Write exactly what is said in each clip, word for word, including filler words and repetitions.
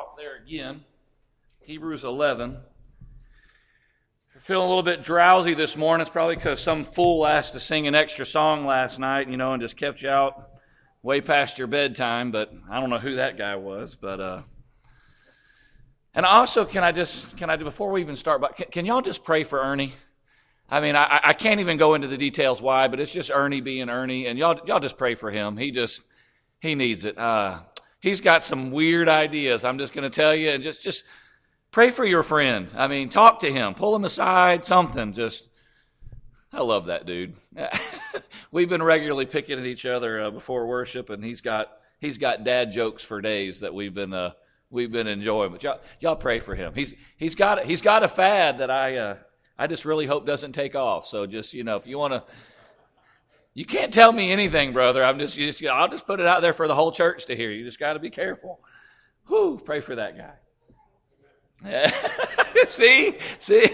off there again. Hebrews eleven. If you're feeling a little bit drowsy this morning, it's probably because some fool asked to sing an extra song last night, you know, and just kept you out way past your bedtime, but I don't know who that guy was, but, uh, and also, can I just, can I, before we even start, can, can y'all just pray for Ernie? I mean, I, I can't even go into the details why, but it's just Ernie being Ernie, and y'all, y'all just pray for him. He just, he needs it. Uh, he's got some weird ideas, I'm just going to tell you, and just, just pray for your friend. I mean, talk to him, pull him aside, something, just, I love that dude. We've been regularly picking at each other uh, before worship, and he's got, he's got dad jokes for days that we've been, uh, we've been enjoying, but y'all, y'all pray for him. He's, he's got, he's got a fad that I, uh, I just really hope doesn't take off. So just, you know, if you want to, you can't tell me anything, brother. I'm just, you just, I'll just put it out there for the whole church to hear. You just got to be careful. Whew, pray for that guy. see, see.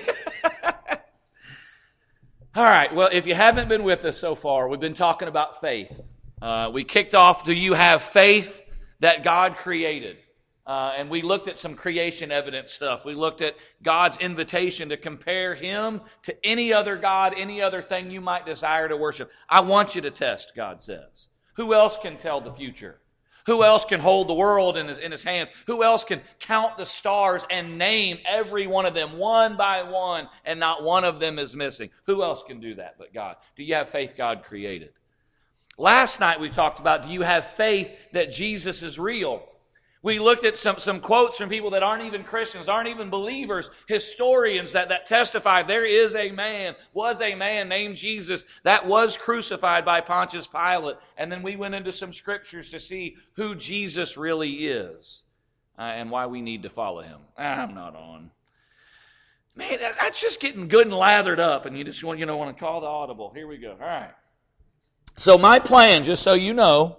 All right. Well, if you haven't been with us so far, we've been talking about faith. Uh, we kicked off, do you have faith that God created? Uh, and we looked at some creation evidence stuff. We looked at God's invitation to compare Him to any other God, any other thing you might desire to worship. I want you to test, God says. Who else can tell the future? Who else can hold the world in his, in his hands? Who else can count the stars and name every one of them one by one, and not one of them is missing? Who else can do that but God? Do you have faith God created? Last night we talked about, do you have faith that Jesus is real? We looked at some, some quotes from people that aren't even Christians, aren't even believers, historians that, that testify there is a man, was a man named Jesus that was crucified by Pontius Pilate. And then we went into some scriptures to see who Jesus really is uh, and why we need to follow him. I'm not on. Man, that's just getting good and lathered up, and you just want, you know, want to call the audible. Here we go. All right. So my plan, just so you know,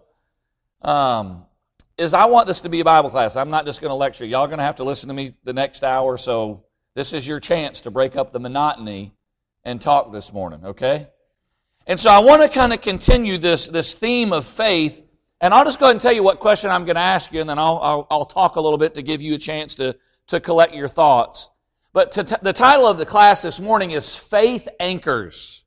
um, is I want this to be a Bible class. I'm not just going to lecture. Y'all going to have to listen to me the next hour, so this is your chance to break up the monotony and talk this morning, okay? And so I want to kind of continue this, this theme of faith, and I'll just go ahead and tell you what question I'm going to ask you, and then I'll, I'll, I'll talk a little bit to give you a chance to, to collect your thoughts. But to t- the title of the class this morning is Faith Anchors.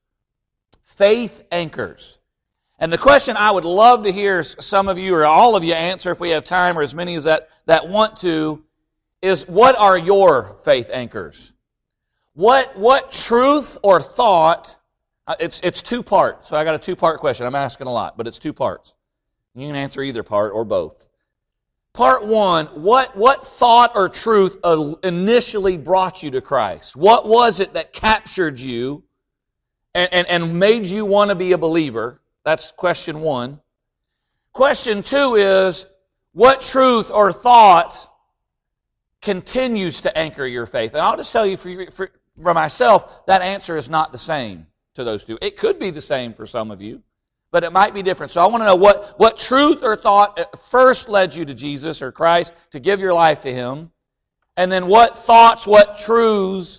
Faith Anchors. And the question I would love to hear some of you or all of you answer if we have time, or as many as that, that want to, is what are your faith anchors? What, what truth or thought, it's, it's two parts, so I got a two-part question. I'm asking a lot, but it's two parts. You can answer either part or both. Part one, what, what thought or truth initially brought you to Christ? What was it that captured you and, and, and made you want to be a believer? That's question one. Question two is, what truth or thought continues to anchor your faith? And I'll just tell you for, for, for myself, that answer is not the same to those two. It could be the same for some of you, but it might be different. So I want to know what, what truth or thought first led you to Jesus or Christ to give your life to Him, and then what thoughts, what truths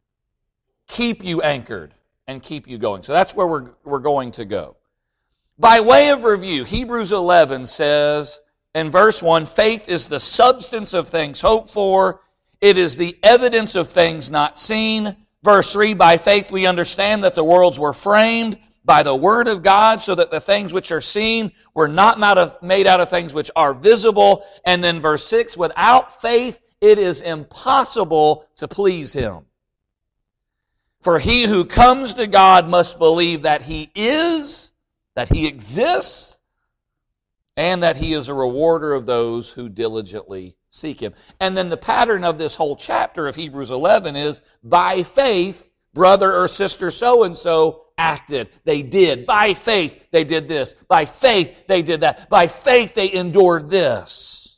keep you anchored and keep you going. So that's where we're, we're going to go. By way of review, Hebrews eleven says in verse one, faith is the substance of things hoped for. It is the evidence of things not seen. Verse three, by faith we understand that the worlds were framed by the word of God, so that the things which are seen were not made out of things which are visible. And then verse six, without faith it is impossible to please Him. For he who comes to God must believe that He is, that He exists, and that He is a rewarder of those who diligently seek Him. And then the pattern of this whole chapter of Hebrews eleven is, by faith, brother or sister so-and-so acted. They did. By faith, they did this. By faith, they did that. By faith, they endured this.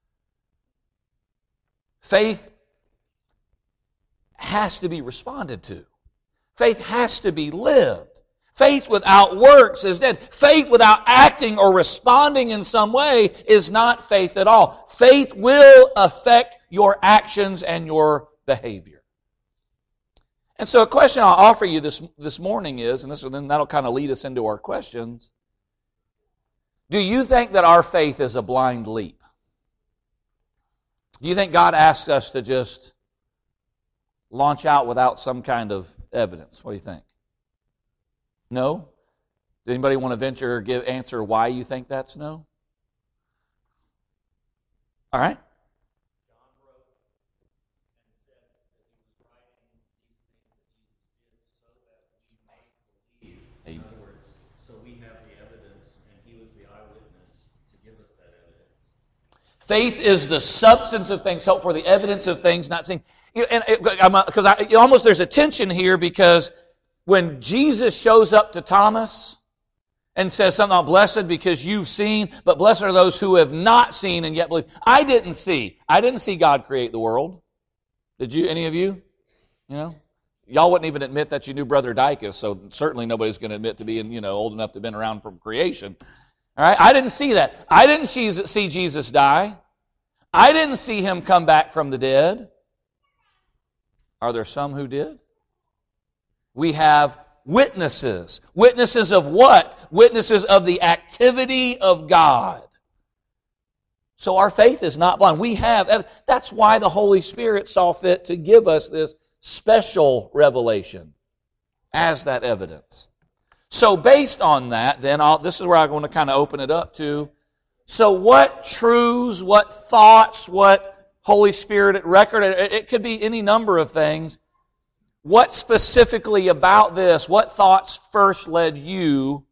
Faith has to be responded to. Faith has to be lived. Faith without works is dead. Faith without acting or responding in some way is not faith at all. Faith will affect your actions and your behavior. And so a question I'll offer you this, this morning is, and this, then that'll kind of lead us into our questions, do you think that our faith is a blind leap? Do you think God asked us to just launch out without some kind of evidence? What do you think? No? Does anybody want to venture or give answer why you think that's no? All right. In other words, so we have the evidence, and he was the eyewitness to give us that evidence. Faith is the substance of things hoped for, the evidence of things not seen. You know, and because I, I, almost there's a tension here, because when Jesus shows up to Thomas and says something about blessed because you've seen, but blessed are those who have not seen and yet believe. I didn't see. I didn't see God create the world. Did you? Any of you? You know? Y'all wouldn't even admit that you knew Brother Dykus, so certainly nobody's going to admit to being, you know, old enough to have been around from creation. All right? I didn't see that. I didn't see Jesus die. I didn't see him come back from the dead. Are there some who did? We have witnesses. Witnesses of what? Witnesses of the activity of God. So our faith is not blind. We have, that's why the Holy Spirit saw fit to give us this special revelation as that evidence. So based on that, then I'll, this is where I'm going to kind of open it up to. So what truths, what thoughts, what Holy Spirit record, it, it could be any number of things. What specifically about this, what thoughts first led you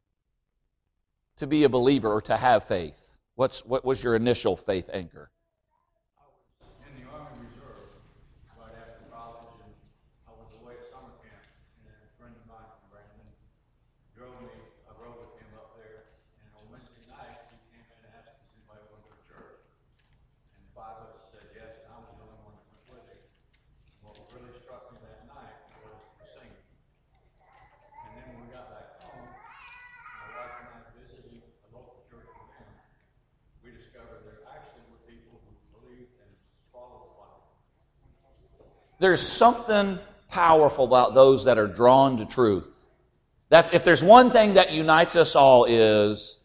to be a believer or to have faith? What's, what was your initial faith anchor? In the Army Reserve, right after college, and I was away at summer camp, and a friend of mine from Brandon drove me, I rode with him up there, and on Wednesday night, he came in and asked us if anybody wanted to go to church. And five of us said yes, and I was the only one that went with him. What really struck me that night was the singing. And then when we got back home, my wife and I visited a local church with them. We discovered there actually were people who believed and followed the Bible. There's something powerful about those that are drawn to truth. That if there's one thing that unites us all is,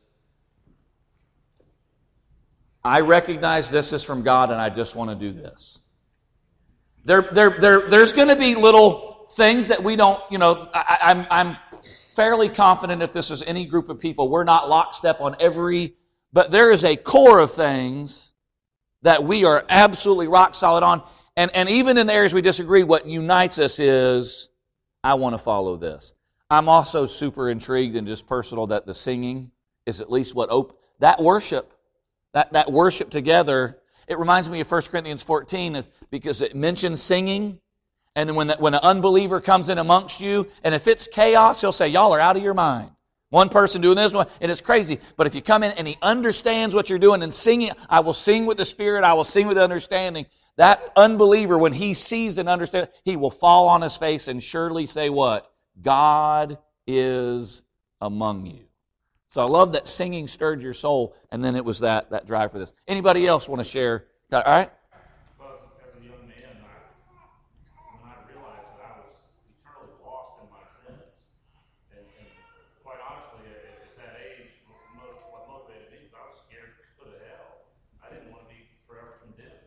I recognize this is from God and I just want to do this. There, there, there, there's going to be little things that we don't, you know, I, I'm, I'm fairly confident if this is any group of people, we're not lockstep on every, but there is a core of things that we are absolutely rock solid on. And, and even in the areas we disagree, what unites us is, I want to follow this. I'm also super intrigued and just personal that the singing is at least what op- that worship, that, that worship together. It reminds me of First Corinthians fourteen is because it mentions singing. And then when, the, when an unbeliever comes in amongst you, and if it's chaos, he'll say, y'all are out of your mind. One person doing this one, and it's crazy. But if you come in and he understands what you're doing and singing, I will sing with the Spirit, I will sing with understanding. That unbeliever, when he sees and understands, he will fall on his face and surely say what? God is among you. So I love that singing stirred your soul, and then it was that, that drive for this. Anybody else want to share? All right? Well, as a young man, I, when I realized that I was eternally lost in my sins, and, and quite honestly, at, at that age, what motivated me was I was scared to go to hell. I didn't want to be forever condemned.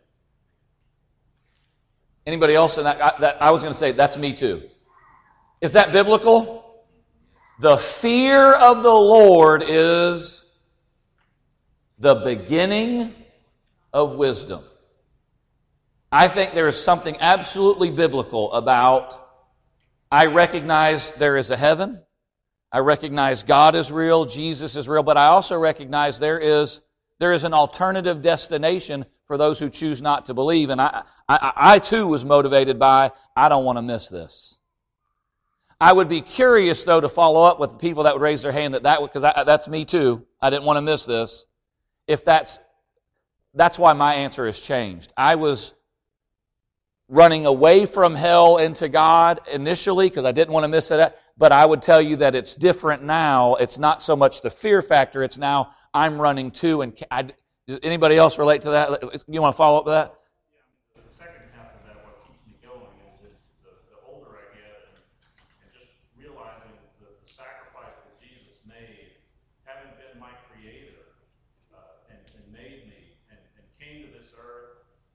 Anybody else in that? I, that, I was going to say, that's me too. Is that biblical? The fear of the Lord is the beginning of wisdom. I think there is something absolutely biblical about, I recognize there is a heaven. I recognize God is real, Jesus is real, but I also recognize there is there is an alternative destination for those who choose not to believe. And I, I, I too was motivated by, I don't want to miss this. I would be curious, though, to follow up with people that would raise their hand that that because that's me too. I didn't want to miss this. If that's that's why my answer has changed. I was running away from hell into God initially because I didn't want to miss it. But I would tell you that it's different now. It's not so much the fear factor. It's now I'm running to. And I, does anybody else relate to that? You want to follow up with that? Yeah, the second half of that, what keeps me going, is that the, the older I get, and, and just realizing the, the sacrifice that Jesus made, having been my creator uh, and, and made me, and, and came to this earth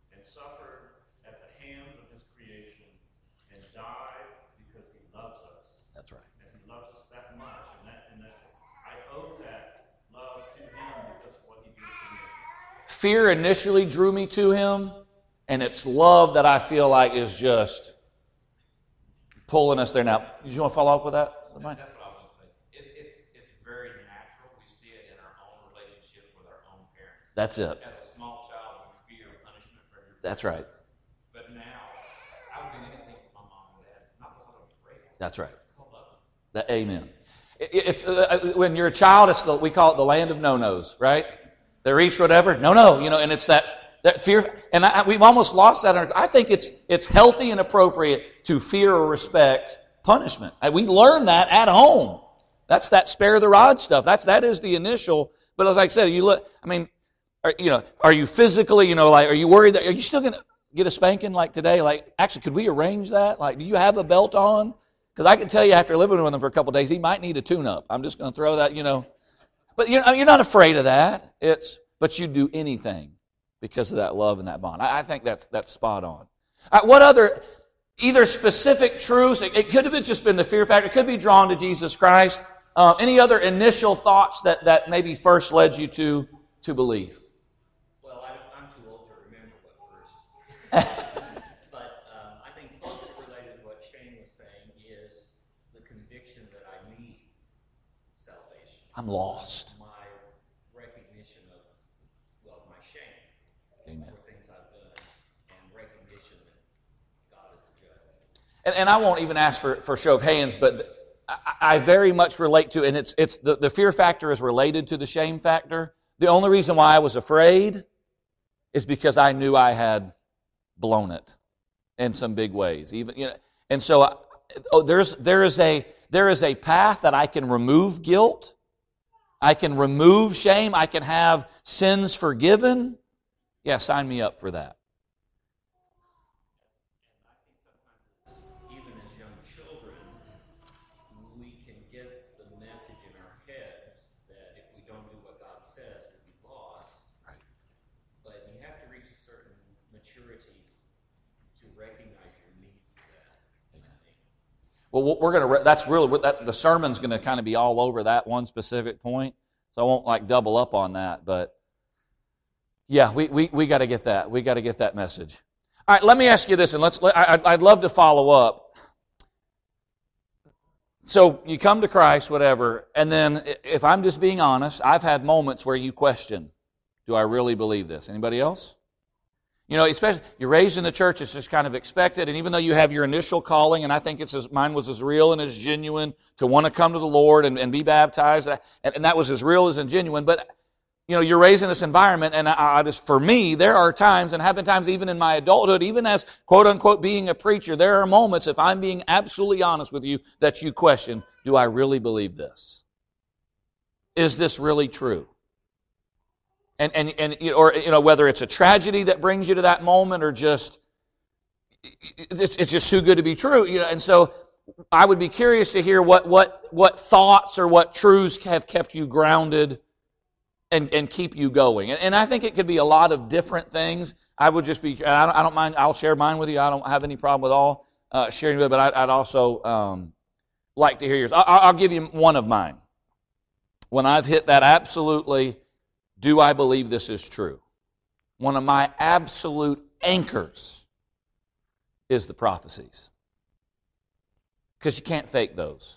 died because he loves us. That's right. And he loves us that much. And that, and that I owe that love to him because of what he did for me. Fear initially drew me to him, and it's love that I feel like is just pulling us there. Now, did you want to follow up with that? That's what I was going to say. It, it's, it's very natural. We see it in our own relationships with our own parents. That's it. As a small child, you fear punishment for your That's right. But now, I would do anything for my mom and dad, not because I'm afraid. That's right. I love them. That, amen. It, it's uh, when you're a child, it's the, we call it the land of no-nos, right? They reach whatever, no, no, you know, and it's that that fear, and I, we've almost lost that. I think it's it's healthy and appropriate to fear or respect punishment. We learn that at home. That's that spare the rod stuff. That's that is the initial. But as I said, you look. I mean, are, you know, are you physically? You know, like, are you worried that are you still going to get a spanking like today? Like, actually, could we arrange that? Like, do you have a belt on? Because I can tell you, after living with him for a couple of days, he might need a tune-up. I'm just going to throw that, you know. But you're, you're not afraid of that. It's but you do anything because of that love and that bond. I, I think that's that's spot on. All right, what other? Either specific truths, it, it could have just been the fear factor, it could be drawn to Jesus Christ. Uh, any other initial thoughts that, that maybe first led you to, to believe? Well, I don't, I'm too old to remember what first. But um, I think closely related to what Shane was saying is the conviction that I need salvation. I'm lost. My recognition of, well, my shame Amen. for things I've done and recognition that God is a judge. And, and I won't even ask for, for show of hands, but I, I very much relate to, and it's it's the, the fear factor is related to the shame factor. The only reason why I was afraid is because I knew I had blown it in some big ways. Even you know, and so I, oh, there's there is a there is a path that I can remove guilt, I can remove shame, I can have sins forgiven. Yeah, sign me up for that. Even as young children, we can get the message in our heads that if we don't do what God says, we'll be lost. Right. But you have to reach a certain maturity to recognize your need for that. I think. Well, we're going to. That's really that, the sermon's going to kind of be all over that one specific point, so I won't like double up on that. But yeah, we we we got to get that. We got to get that message. All right, let me ask you this, and let's. I, I'd love to follow up. So you come to Christ, whatever, and then if I'm just being honest, I've had moments where you question, do I really believe this? Anybody else? You know, especially you're raised in the church, it's just kind of expected, and even though you have your initial calling, and I think it's as, mine was as real and as genuine to want to come to the Lord and, and be baptized, and, and that was as real as and genuine, but you know, you're raised in this environment, and I, I just, for me, there are times, and have been times even in my adulthood, even as quote-unquote being a preacher, there are moments, if I'm being absolutely honest with you, that you question, do I really believe this? Is this really true? And, and, and or, you know, whether it's a tragedy that brings you to that moment, or just, it's, it's just too good to be true. You know, and so I would be curious to hear what, what, what thoughts or what truths have kept you grounded And, and keep you going. And, and I think it could be a lot of different things. I would just be, I don't, I don't mind, I'll share mine with you. I don't have any problem with all uh, sharing with it, but I'd, I'd also um, like to hear yours. I, I'll give you one of mine. When I've hit that absolutely, do I believe this is true? One of my absolute anchors is the prophecies. Because you can't fake those.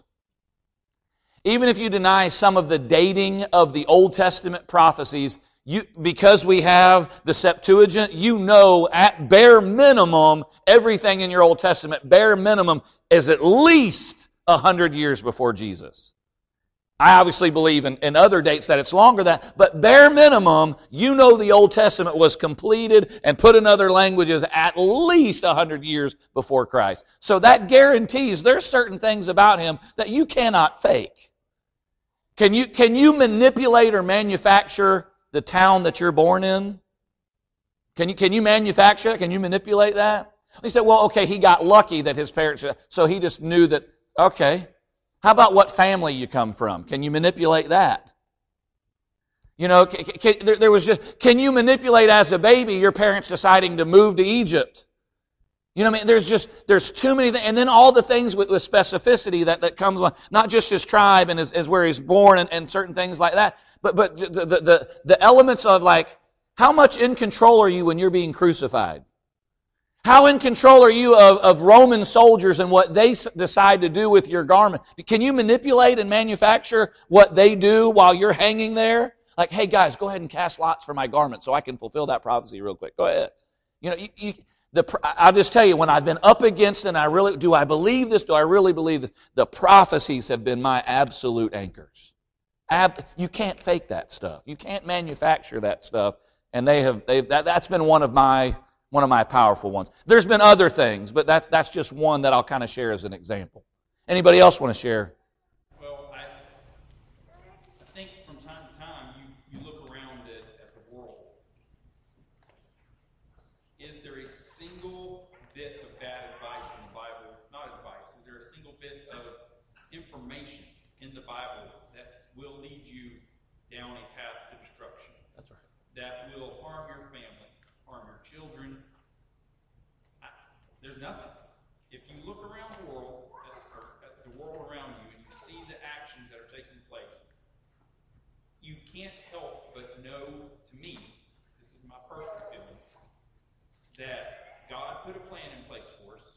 Even if you deny some of the dating of the Old Testament prophecies, you, because we have the Septuagint, you know at bare minimum, everything in your Old Testament, bare minimum, is at least a hundred years before Jesus. I obviously believe in, in other dates that it's longer than that, but bare minimum, you know the Old Testament was completed and put in other languages at least a hundred years before Christ. So that guarantees there's certain things about Him that you cannot fake. Can you, can you manipulate or manufacture the town that you're born in? Can you, can you manufacture it? Can you manipulate that? He said, well, okay, he got lucky that his parents, so he just knew that, okay. How about what family you come from? Can you manipulate that? You know, can, can, there, there was just, can you manipulate as a baby your parents deciding to move to Egypt? You know what I mean? There's just, there's too many things. And then all the things with, with specificity that, that comes on, not just his tribe and his, his where he's born and, and certain things like that, but, but the, the, the, the elements of like, how much in control are you when you're being crucified? How in control are you of, of Roman soldiers and what they s- decide to do with your garment? Can you manipulate and manufacture what they do while you're hanging there? Like, hey guys, go ahead and cast lots for my garment so I can fulfill that prophecy real quick. Go ahead. You know, you, you, the, I'll just tell you, when I've been up against it, and I really, do I believe this? Do I really believe this? The prophecies have been my absolute anchors. Ab, you can't fake that stuff. You can't manufacture that stuff. And they have, they've, that, that's been one of my, one of my powerful ones. There's been other things, but that, that's just one that I'll kind of share as an example. Anybody else want to share? Well, I, I think from time to time you, you look around at, at the world. Is there a single bit of bad advice in the Bible? Not advice. Is there a single bit of information in the Bible that will lead you down a path to destruction? That's right. That will harm your family, harm your children? I, there's nothing. If you look around the world, at, or at the world around you, and you see the actions that are taking place, you can't help but know, to me, this is my personal feeling, that God put a plan in place for us,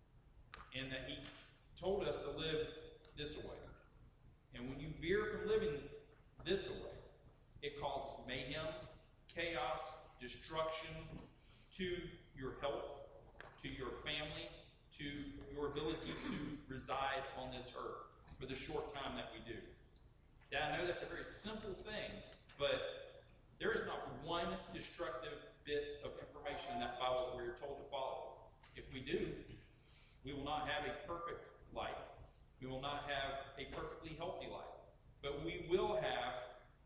and that He told us to live this way. And when you veer from living this way, it causes mayhem, chaos, destruction to your health, to your family, to your ability to reside on this earth for the short time that we do. Yeah, I know that's a very simple thing, but there is not one destructive bit of information in that Bible that we're told to follow. If we do, we will not have a perfect life. We will not have a perfectly healthy life. But we will have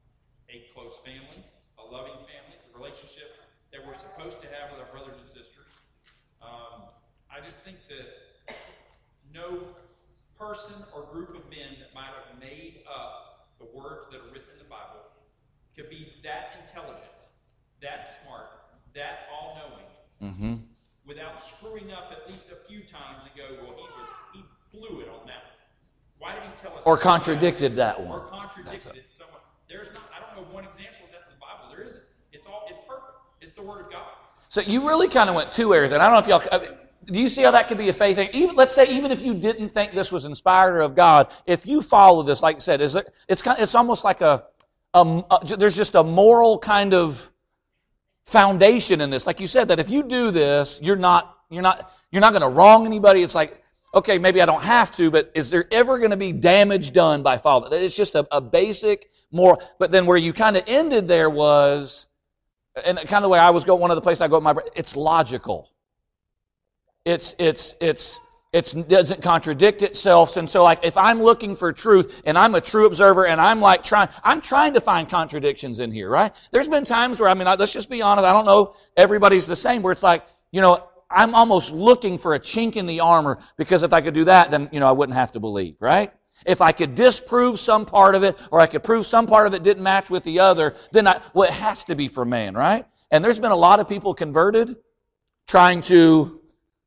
a close family, a loving family, the relationship that we're supposed to have with our brothers and sisters. Um, I just think that no person or group of men that might have made up the words that are written in the Bible could be that intelligent, that smart, that all-knowing, Mm-hmm. without screwing up at least a few times and go, well, he was he blew it on that one. Why did he tell us? Or contradicted that one. Or contradicted it somewhat. There's not, I don't know one example of that in the Bible. There isn't. It's all, it's perfect. It's the Word of God. So you really kind of went two areas, and I don't know if y'all, I mean, do you see how that could be a faith thing? Even, let's say, even if you didn't think this was inspired of God, if you follow this, like I said, is it, it's kind, it's almost like a, a, a, there's just a moral kind of foundation in this. Like you said, that if you do this, you're not, you're not, you're not going to wrong anybody. It's like, okay, maybe I don't have to, but is there ever going to be damage done by following? It's just a, a basic moral. But then where you kind of ended there was, and kind of the way I was going, one of the places I go with my, it's logical. It's, it's, it's, it's doesn't contradict itself. And so like, if I'm looking for truth and I'm a true observer and I'm like trying, I'm trying to find contradictions in here, right? There's been times where, I mean, let's just be honest. I don't know everybody's the same, where it's like, you know, I'm almost looking for a chink in the armor, because if I could do that, then, you know, I wouldn't have to believe, right? If I could disprove some part of it, or I could prove some part of it didn't match with the other, then I, well, it has to be for man, right? And there's been a lot of people converted trying to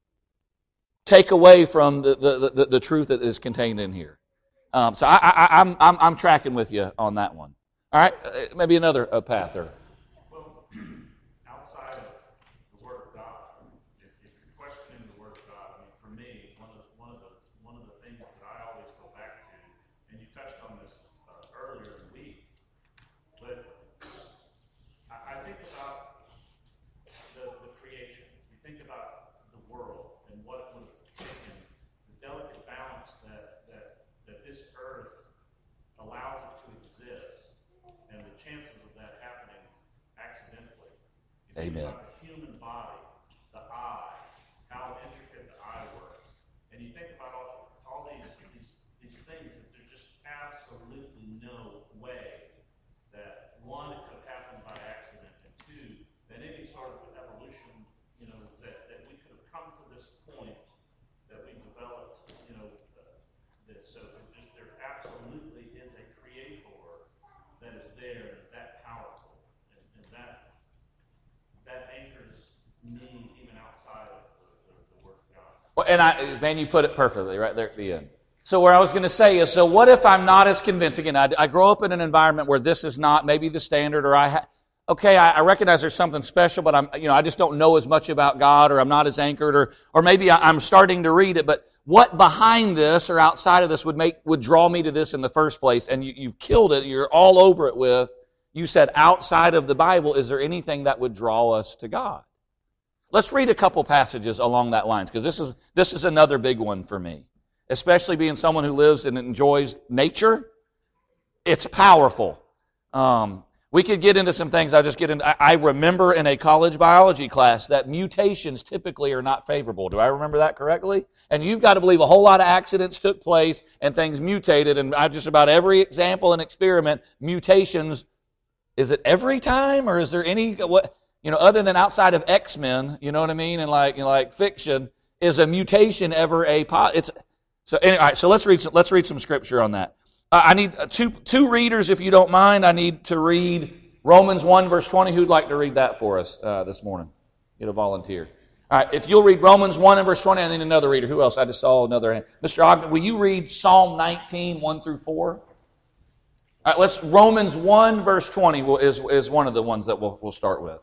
take away from the, the, the, the truth that is contained in here. Um, so I, I, I'm, I'm, I'm tracking with you on that one. All right, uh, maybe another uh, path or. Well, outside of the Word of God, if, if you're questioning the Word of God, I mean, for me, one of the, one of the one of the things that I always go back to, and you touched on this uh, earlier in the week, but I, I think about the, the creation. You think about the world and what it would have taken, the delicate balance that that that this earth allows it to exist, and the chances of that happening accidentally. You think Amen. about the human body, the eye, how intricate the eye works, and you think about all, all these, these these things that there's just absolutely no way that, one, it could have happened by accident, and two, that any sort of evolution, you know, that, that we could have come to this point that we developed, you know, uh, this. So there's just, there absolutely is a creator that is there, is that powerful, and, and that that anchors me even outside of the, the, the Word Well, and I, man, you put it perfectly right there at the end. So where I was going to say is, so what if I'm not as convincing, and I, I grow up in an environment where this is not maybe the standard, or I, ha- okay, I, I recognize there's something special, but I'm, you know, I just don't know as much about God, or I'm not as anchored, or, or maybe I, I'm starting to read it, but what behind this or outside of this would make, would draw me to this in the first place, and you, you've killed it, you're all over it with, you said outside of the Bible, is there anything that would draw us to God? Let's read a couple passages along that lines, because this is, this is another big one for me. Especially being someone who lives and enjoys nature, it's powerful. Um, we could get into some things. I'll just get into. I, I remember in a college biology class that mutations typically are not favorable. Do I remember that correctly? And you've got to believe a whole lot of accidents took place and things mutated. And I just about every example and experiment, mutations. Is it every time, or is there any what you know other than outside of X-Men? You know what I mean? And like you know, like fiction, is a mutation ever a it's So anyway, all right, so let's read some, let's read some scripture on that. Uh, I need two two readers, if you don't mind. I need to read Romans one, verse twenty. Who'd like to read that for us uh, this morning? Get a volunteer. All right, if you'll read Romans one and verse twenty, I need another reader. Who else? I just saw another hand. Mister Ogden, will you read Psalm nineteen, one through four? All right, let's, Romans one, verse twenty will, is, is one of the ones that we'll, we'll start with.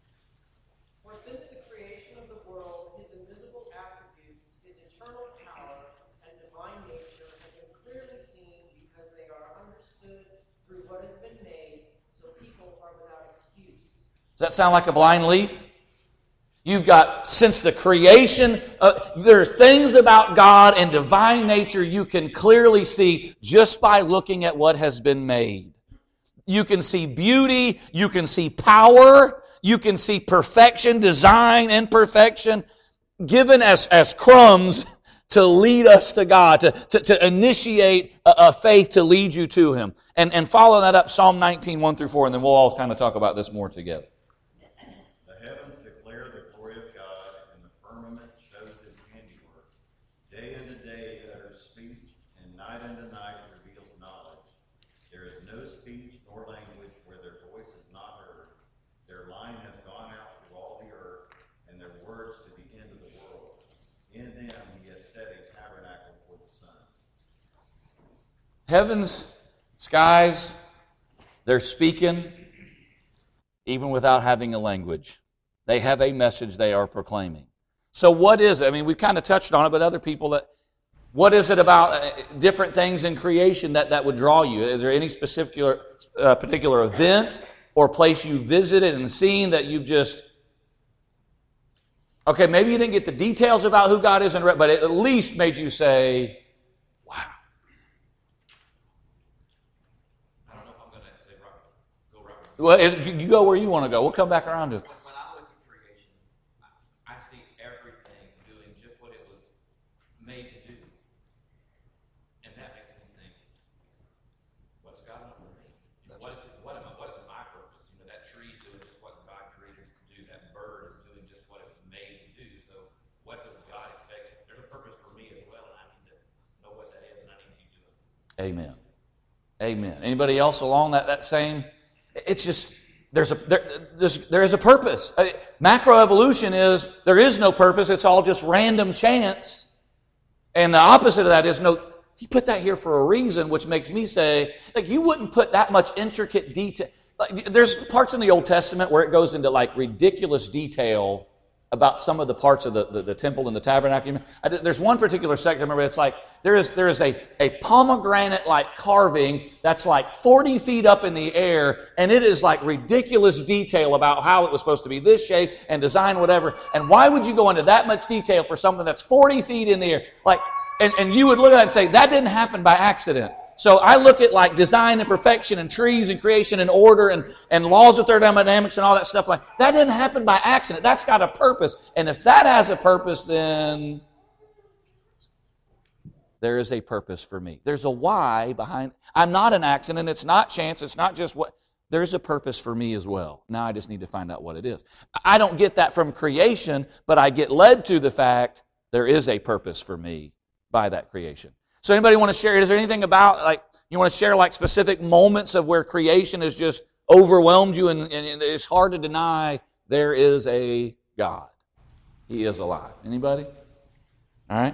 For since the creation of the world, His invisible attributes, His eternal power, and divine nature have been clearly seen because they are understood through what has been made, so people are without excuse. Does that sound like a blind leap? You've got, since the creation, uh, there are things about God and divine nature you can clearly see just by looking at what has been made. You can see beauty, you can see power, you can see perfection, design, and perfection given as, as crumbs to lead us to God, to, to, to initiate a, a faith to lead you to Him. And, and follow that up, Psalm nineteen, one through four, and then we'll all kind of talk about this more together. The heavens declare the glory of God, and the firmament shows His handiwork. Day unto day utters speech, and night unto night reveals knowledge. There is no speech nor language where their voice is not heard. Their line has gone out through all the earth, and their words to the end of the world. In them He has set a tabernacle for the sun. Heavens, skies, they're speaking even without having a language. They have a message they are proclaiming. So what is it? I mean, we've kind of touched on it, but other people, that what is it about uh, different things in creation that, that would draw you? Is there any specific uh, particular event or place you visited and seen that you've just, okay, maybe you didn't get the details about who God is, but it at least made you say, wow. I don't know if I'm going to say right, go right. Well, it, you go where you want to go. We'll come back around to it. When I look at creation, I, I see everything doing just what it was made to do. And that makes me think, what's God want for me? What is, it, what, am I, what is my purpose? You know, that tree's doing just what God created it to do. That bird is doing just what it was made to do. So what does God expect? There's a purpose for me as well, and I need to know what that is, and I need to keep doing it. Amen. Amen. Anybody else along that, that same? It's just, there's a there, there's, there is a purpose. I mean, macroevolution is, there is no purpose. It's all just random chance. And the opposite of that is, no, He put that here for a reason, which makes me say, like, you wouldn't put that much intricate detail. Like, there's parts in the Old Testament where it goes into like ridiculous detail about some of the parts of the, the, the temple and the tabernacle. I, there's one particular section, I remember, it's like, there is there is a, a pomegranate-like carving that's like forty feet up in the air, and it is like ridiculous detail about how it was supposed to be this shape and design, whatever. And why would you go into that much detail for something that's forty feet in the air? Like, and, and you would look at it and say, that didn't happen by accident. So I look at like design and perfection and trees and creation and order and, and laws of thermodynamics and all that stuff. Like, that didn't happen by accident. That's got a purpose. And if that has a purpose, then there is a purpose for me. There's a why behind. I'm not an accident. It's not chance. It's not just what. There's a purpose for me as well. Now I just need to find out what it is. I don't get that from creation, but I get led to the fact there is a purpose for me by that creation. So anybody want to share? Is there anything about, like, you want to share like specific moments of where creation has just overwhelmed you and, and it's hard to deny there is a God. He is alive. Anybody? All right?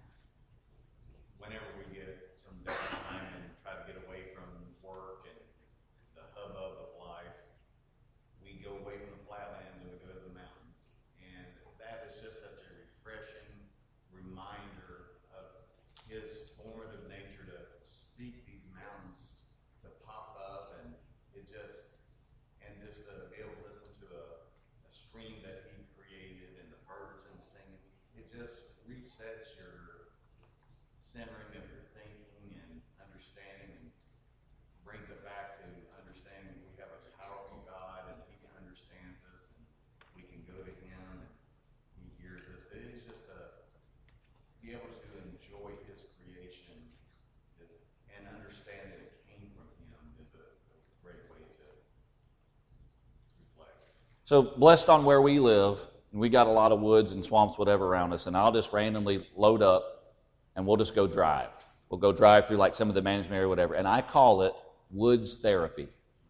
Whenever we get some downtime and try to get away from work and the hubbub of life, we go away from the flatlands and we go to the mountains. And that is just such a refreshing reminder of his formative nature to speak these mountains to pop up, and it just, and just to be able to listen to a, a stream that he created and the birds and singing, it just resets your centering of your thinking and understanding, and brings it back to understanding we have a powerful God and he understands us and we can go to him and he hears us. It is just a, be able to enjoy his creation is, and understand that it came from him is a, a great way to reflect. So blessed on where we live, and we got a lot of woods and swamps, whatever, around us, and I'll just randomly load up and we'll just go drive. We'll go drive through like some of the management area, whatever, and I call it woods therapy.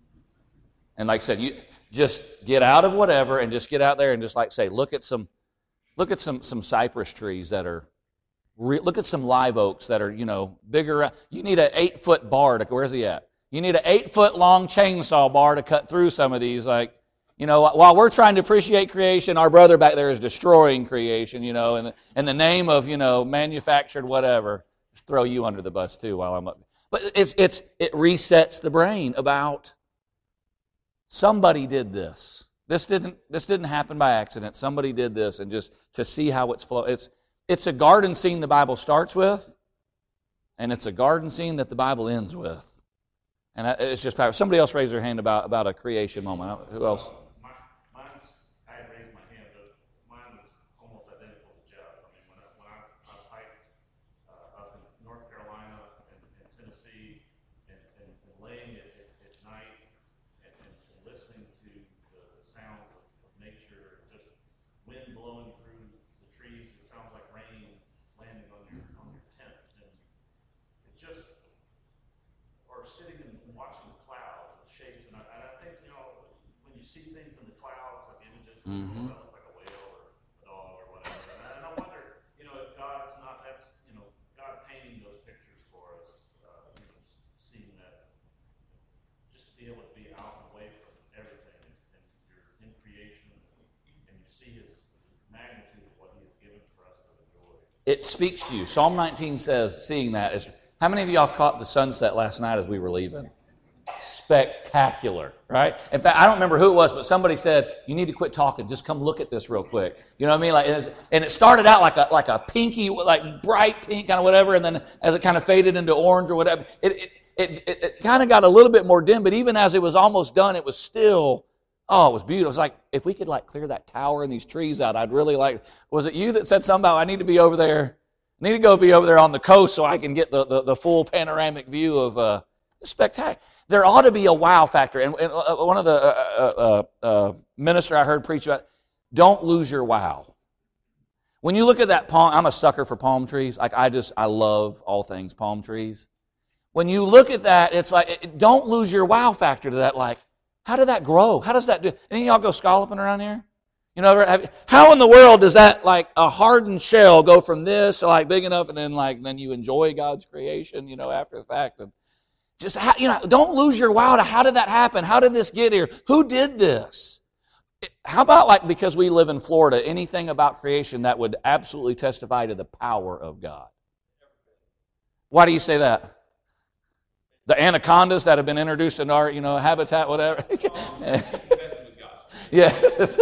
And like I said, you just get out of whatever and just get out there and just like say, look at some, look at some some cypress trees that are, re- look at some live oaks that are, you know, bigger. You need an eight foot bar to, where's he at? You need an eight foot long chainsaw bar to cut through some of these. Like, you know, while we're trying to appreciate creation, our brother back there is destroying creation, you know, in the, in the name of, you know, manufactured whatever. Just throw you under the bus too while I'm up. But it's it's it resets the brain about somebody did this. This didn't this didn't happen by accident. Somebody did this, and just to see how it's flow. It's it's a garden scene the Bible starts with, and it's a garden scene that the Bible ends with. And it's just powerful. Somebody else raise their hand about, about a creation moment. Who else? My, mine's, I had raised my hand, but mine was almost identical to Jeff. I mean, when I, when I, I hiked uh, up in North Carolina and, and Tennessee, and, and, and laying at, at, at night and, and, and listening to the, the sounds of, of nature, just wind blowing through the trees, it sounds like rain landing on your on your tent, and it just, or sitting and watching the clouds and shapes, and I, and I think, you know, when you see things in the clouds, like images, Mm-hmm. that looks like a whale or a dog or whatever, and I, and I wonder, you know, if God's not, that's, you know, God painting those pictures for us, uh, you know, just seeing that, just to be able to be out and away from everything, and, and you're in creation, and you see his magnitude of what he has given for us to enjoy. It speaks to you. Psalm nineteen says, seeing that is. How many of y'all caught the sunset last night as we were leaving? Spectacular, right? In fact, I don't remember who it was, but somebody said, you need to quit talking. Just come look at this real quick. You know what I mean? Like, it was, and it started out like a like a pinky, like bright pink kind of whatever, and then as it kind of faded into orange or whatever, it it it, it, it kind of got a little bit more dim, but even as it was almost done, it was still, oh, it was beautiful. It was like, if we could like clear that tower and these trees out, I'd really like, was it you that said something about, I need to be over there? I need to go be over there on the coast so I can get the, the, the full panoramic view of uh, spectacular. There ought to be a wow factor. And, and uh, one of the uh, uh, uh, minister I heard preach about, don't lose your wow. When you look at that palm, I'm a sucker for palm trees. Like I just, I love all things palm trees. When you look at that, it's like, it, don't lose your wow factor to that. Like, how did that grow? How does that do? Any of y'all go scalloping around here? You know, have, how in the world does that, like, a hardened shell go from this to, like, big enough, and then, like, then you enjoy God's creation, you know, after the fact? And just, how, you know, don't lose your wow to how did that happen? How did this get here? Who did this? How about, like, because we live in Florida, anything about creation that would absolutely testify to the power of God? Why do you say that? The anacondas that have been introduced in our, you know, habitat, whatever. Yes.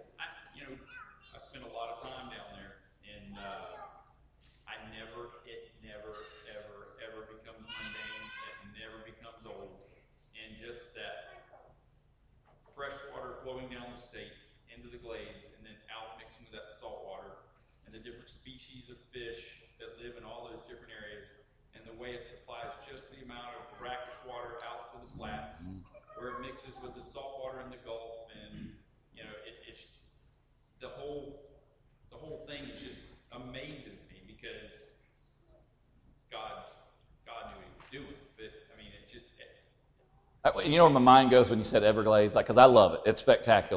Flowing down the state into the glades and then out mixing with that salt water and the different species of fish that live in all those different areas, and the way it supplies just the amount of brackish water out to the flats where it mixes with the salt water in the Gulf, and you know it, it's the whole the whole thing is just amazes me because it's God's God knew what he was doing, but I mean it just it, You know where my mind goes when you said Everglades? Like, because I love it. It's spectacular.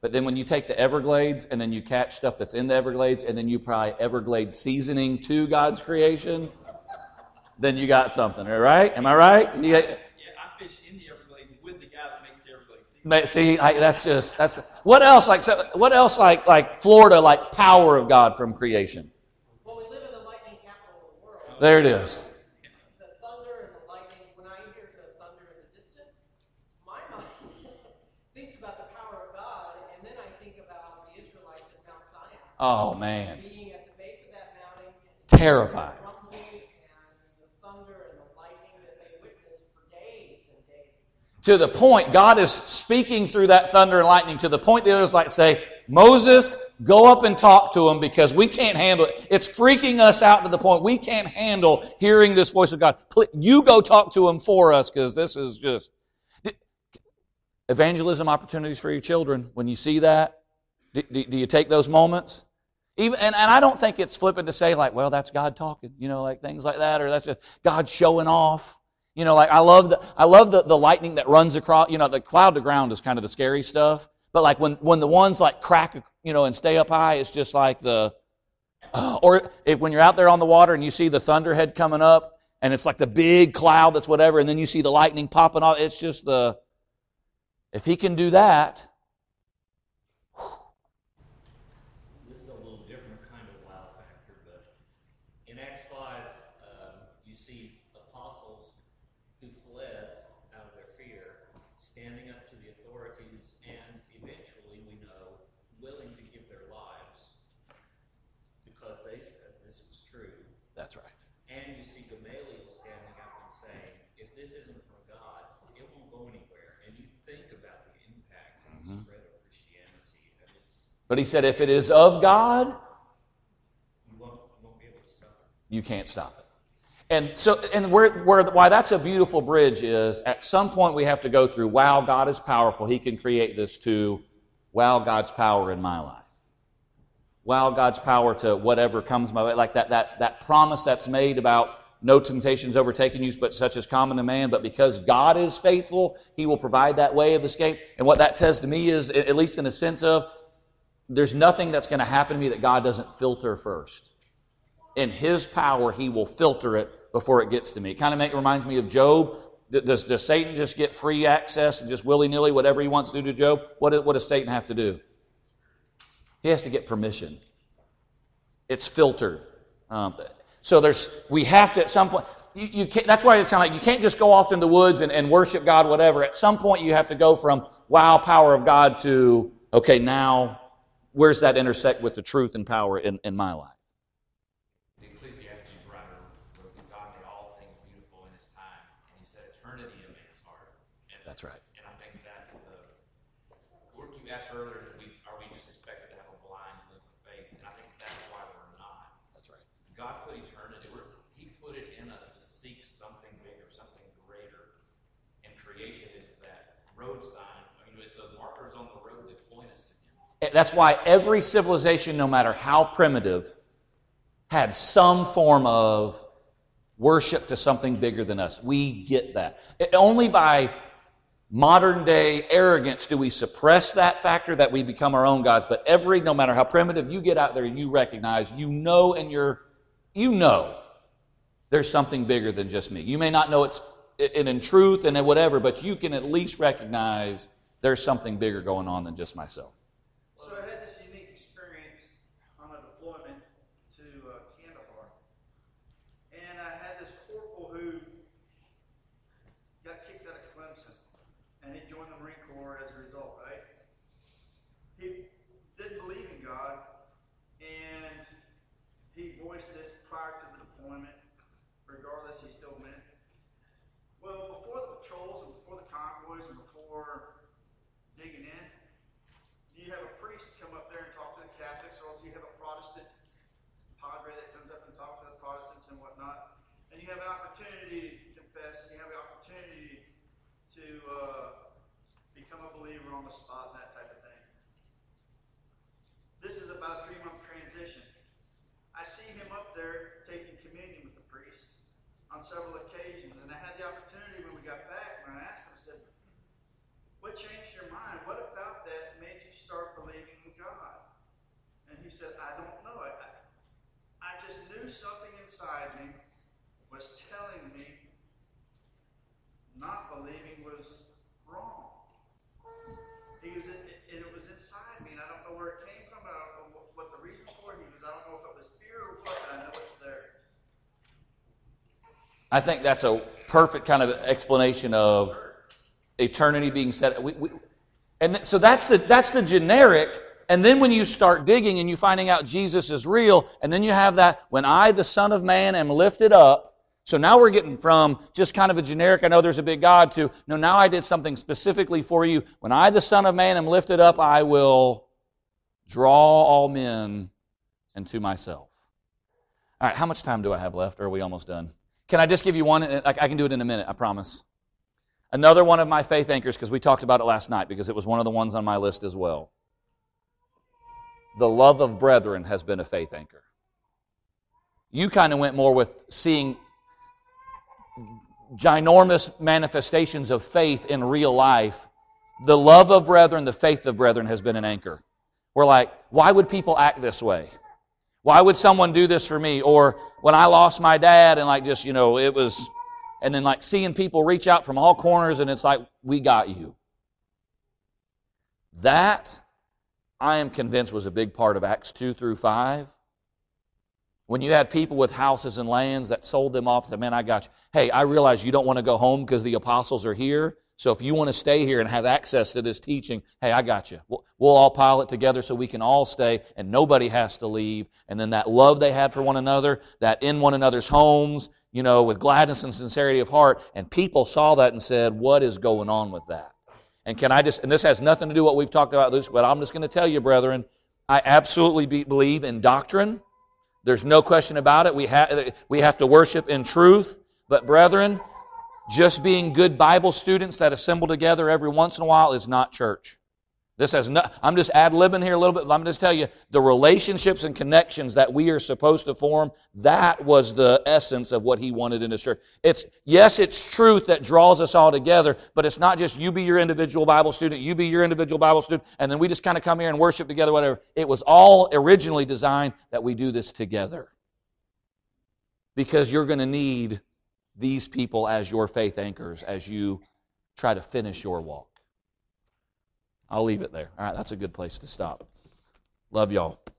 But then when you take the Everglades and then you catch stuff that's in the Everglades and then you apply Everglades seasoning to God's creation, then you got something, right? Am I right? You got, Yeah, I fish in the Everglades with the guy that makes the Everglades. see, I, that's just that's what else like so, what else like like Florida like power of God from creation. Well, we live in the lightning capital of the world. There it is. The thunder and the lightning, when I hear the thunder in the distance, my mind thinks about the power of God, and then I think about the Israelites at Mount Sinai. Oh man, Being at the base of that mountain, terrified. rumbling and the thunder and the lightning that they witnessed for days and days. To the point, God is speaking through that thunder and lightning to the point the others like say, Moses, go up and talk to him because we can't handle it. It's freaking us out to the point we can't handle hearing this voice of God. Please, you go talk to him for us because this is just... Evangelism opportunities for your children. When you see that, do, do, do you take those moments? Even and, and I don't think it's flippant to say like, well, that's God talking, you know, like things like that, or that's just God showing off. You know, like I love the I love the, the lightning that runs across. You know, the cloud to ground is kind of the scary stuff. But like when, when the ones like crack, you know, and stay up high, it's just like the, uh, or if when you're out there on the water and you see the thunderhead coming up, and it's like the big cloud that's whatever, and then you see the lightning popping off. It's just the, if he can do that. This is a little different kind of wow factor, but in Acts five, um, you see apostles who fled out of their fear, standing up to the authorities, and eventually, we know, willing to give their lives because they said this was true. That's right. And you see Gamaliel standing up and saying, if this isn't from God, it won't go anywhere. And you think about the impact and the spread of Christianity, and it's, But he said, if it is of God, you won't, you won't be able to stop it. you can't stop it. And so, and where, where, why that's a beautiful bridge is, at some point we have to go through, wow, God is powerful. He can create this, to, wow, God's power in my life. Wow, God's power to whatever comes my way. Like that, that, that promise that's made about no temptations overtaking you, but such as common to man. But because God is faithful, He will provide that way of escape. And what that says to me is, at least in the sense of, there's nothing that's going to happen to me that God doesn't filter first. In His power, He will filter it before it gets to me. It kind of make, reminds me of Job. Does, does Satan just get free access and just willy-nilly, whatever he wants to do to Job? What, what does Satan have to do? He has to get permission. It's filtered. Um, so there's, we have to at some point, you, you can't, that's why it's kind of like, you can't just go off in the woods and, and worship God, whatever. At some point you have to go from, wow, power of God, to, okay, now, where's that intersect with the truth and power in, in my life? The Ecclesiastes writer wrote that God made all things beautiful in His time, and He set eternity in man's heart. And, That's right. And I think that's the. You asked earlier, that we, are we just expected to have a blind leap of faith? And I think that's why we're not. That's right. God put eternity. We're, he put it in us to seek something bigger, something greater. And creation is that road sign. I mean, it's those markers on the road that point us to Him. That's why every civilization, no matter how primitive, had some form of worship to something bigger than us. We get that. It, only by modern day arrogance do we suppress that factor, that we become our own gods. But every, no matter how primitive, you get out there and you recognize, you know, and you're, you know, there's something bigger than just me. You may not know it's in, in truth and in whatever, but you can at least recognize there's something bigger going on than just myself. So I had this unique experience on a deployment to uh, Kandahar, and I had this corporal who got kicked out of Clemson, and he joined the Marine Corps as a result, right? He didn't believe in God, and he voiced this prior to the deployment. Regardless, he still meant. Well, before the patrols and before the convoys and before digging in, you have a priest come up there and talk to the Catholics, or else you have a Protestant padre that comes up and talks to the Protestants and whatnot. And you have an opportunity to confess, and you have an opportunity to uh, become a believer on the spot and that type of thing. This is about a three-month transition. I see him up there taking communion with the priest on several occasions, and I had the opportunity when we got back, when I asked him, I said, what changed your mind? What about that made you start knew something inside me was telling me not believing was wrong. He was, in, and it was inside me, and I don't know where it came from. I don't know what, what the reason for it. He was, I don't know if it was fear or what, but I know it's there. I think that's a perfect kind of explanation of eternity being set. We, we, and th- so that's the that's the generic. And then when you start digging and you finding out Jesus is real, and then you have that, when I, the Son of Man, am lifted up. So now we're getting from just kind of a generic, I know there's a big God, to, no, now I did something specifically for you. When I, the Son of Man, am lifted up, I will draw all men unto myself. All right, how much time do I have left, or are we almost done? Can I just give you one? I can do it in a minute, I promise. Another one of my faith anchors, because we talked about it last night, because it was one of the ones on my list as well. The love of brethren has been a faith anchor. You kind of went more with seeing ginormous manifestations of faith in real life. The love of brethren, the faith of brethren has been an anchor. We're like, why would people act this way? Why would someone do this for me? Or when I lost my dad and like just, you know, it was, and then like seeing people reach out from all corners and it's like, we got you. That, I am convinced, was a big part of Acts two through five. When you had people with houses and lands that sold them off, said, man, I got you. Hey, I realize you don't want to go home because the apostles are here. So if you want to stay here and have access to this teaching, hey, I got you. We'll, we'll all pile it together so we can all stay and nobody has to leave. And then that love they had for one another, that in one another's homes, you know, with gladness and sincerity of heart. And people saw that and said, what is going on with that? And can I just, and this has nothing to do with what we've talked about this, but I'm just going to tell you, brethren, I absolutely be, believe in doctrine. There's no question about it. We have, we have to worship in truth. But brethren, just being good Bible students that assemble together every once in a while is not church. This has no, I'm just ad-libbing here a little bit, but I'm just telling you, the relationships and connections that we are supposed to form, that was the essence of what he wanted in his church. It's, yes, it's truth that draws us all together, but it's not just you be your individual Bible student, you be your individual Bible student, and then we just kind of come here and worship together, whatever. It was all originally designed that we do this together. Because you're going to need these people as your faith anchors as you try to finish your walk. I'll leave it there. All right, that's a good place to stop. Love y'all.